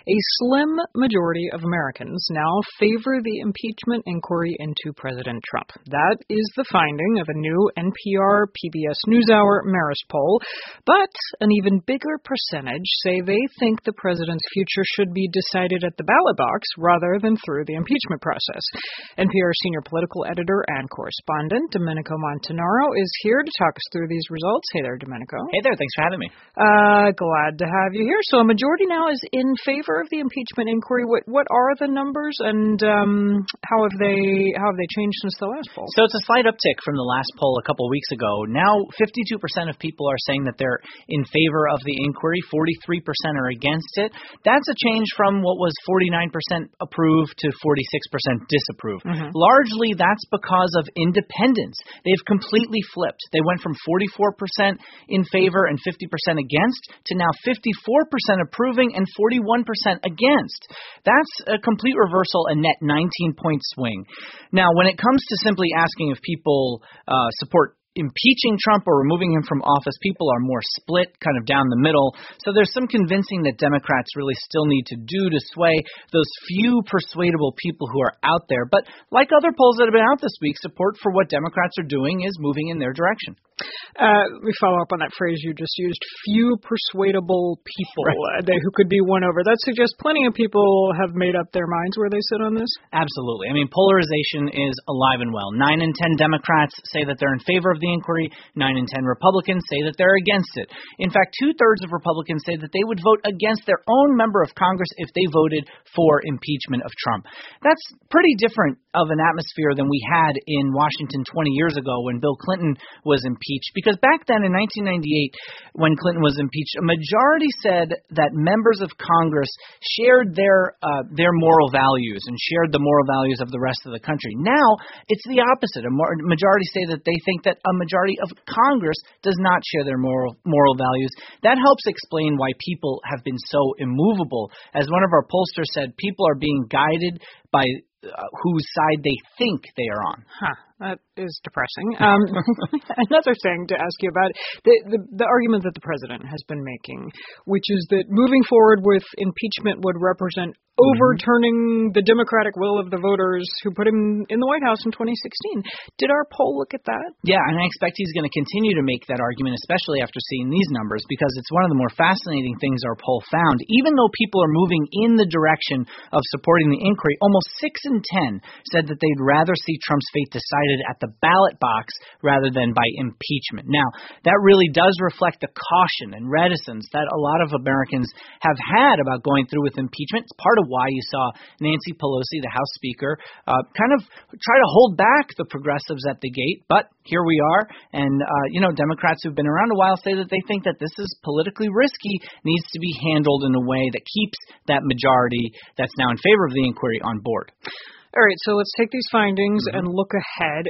A slim majority of Americans now favor the impeachment inquiry into President Trump. That is the finding of a new NPR PBS NewsHour Marist poll. But an even bigger percentage say they think the president's future should be decided at the ballot box rather than through the impeachment process. NPR senior political editor and correspondent Domenico Montanaro is here to talk us through these results. Hey there, Domenico. Hey there. Thanks for having me. Glad to have you here. So a majority now is in favor of the impeachment inquiry. What are the numbers, and how have they changed since the last poll? So it's a slight uptick from the last poll a couple of weeks ago. Now 52% of people are saying that they're in favor of the inquiry. 43% are against it. That's a change from what was 49% approve to 46% disapprove. Largely, that's because of independents. They've completely flipped. They went from 44% in favor and 50% against to now 54% approving and 41% against. That's a complete reversal, a net 19-point swing. Now, when it comes to simply asking if people support impeaching Trump or removing him from office, people are more split, kind of down the middle. So there's some convincing that Democrats really still need to do to sway those few persuadable people who are out there. But like other polls that have been out this week, support for what Democrats are doing is moving in their direction. We follow up on that phrase you just used, few persuadable people, right, who could be won over. That suggests plenty of people have made up their minds where they sit on this? Absolutely. I mean, polarization is alive and well. 9 in 10 Democrats say that they're in favor of the inquiry. 9 in 10 Republicans say that they're against it. In fact, 2/3 of Republicans say that they would vote against their own member of Congress if they voted for impeachment of Trump. That's pretty different of an atmosphere than we had in Washington 20 years ago when Bill Clinton was impeached. Because back then in 1998, when Clinton was impeached, a majority said that members of Congress shared their moral values and shared the moral values of the rest of the country. Now, it's the opposite. A majority say that they think that a majority of Congress does not share their moral values. That helps explain why people have been so immovable. As one of our pollsters said, people are being guided by whose side they think they are on. That is depressing. Another thing to ask you about, the argument that the president has been making, which is that moving forward with impeachment would represent overturning the democratic will of the voters who put him in the White House in 2016. Did our poll look at that? Yeah, and I expect he's going to continue to make that argument, especially after seeing these numbers, because it's one of the more fascinating things our poll found. Even though people are moving in the direction of supporting the inquiry, almost 6 in 10 said that they'd rather see Trump's fate decided at the ballot box rather than by impeachment. Now, that really does reflect the caution and reticence that a lot of Americans have had about going through with impeachment. It's part of why you saw Nancy Pelosi, the House Speaker, kind of try to hold back the progressives at the gate. But here we are. And, Democrats who've been around a while say that they think that this is politically risky, needs to be handled in a way that keeps that majority that's now in favor of the inquiry on board. All right, so let's take these findings and look ahead.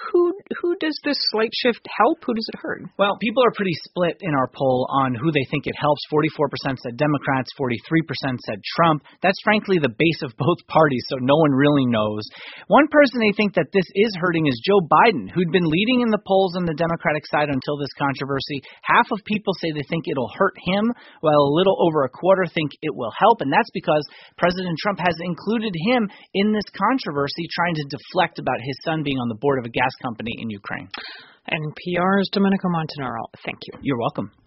Who does this slight shift help? Who does it hurt? Well, people are pretty split in our poll on who they think it helps. 44% said Democrats, 43% said Trump. That's frankly the base of both parties, so no one really knows. One person they think that this is hurting is Joe Biden, who'd been leading in the polls on the Democratic side until this controversy. Half of people say they think it'll hurt him, while a little over a quarter think it will help, and that's because President Trump has included him in this controversy, trying to deflect about his son being on the board of a gas company in Ukraine. NPR's Domenico Montanaro, thank you. You're welcome.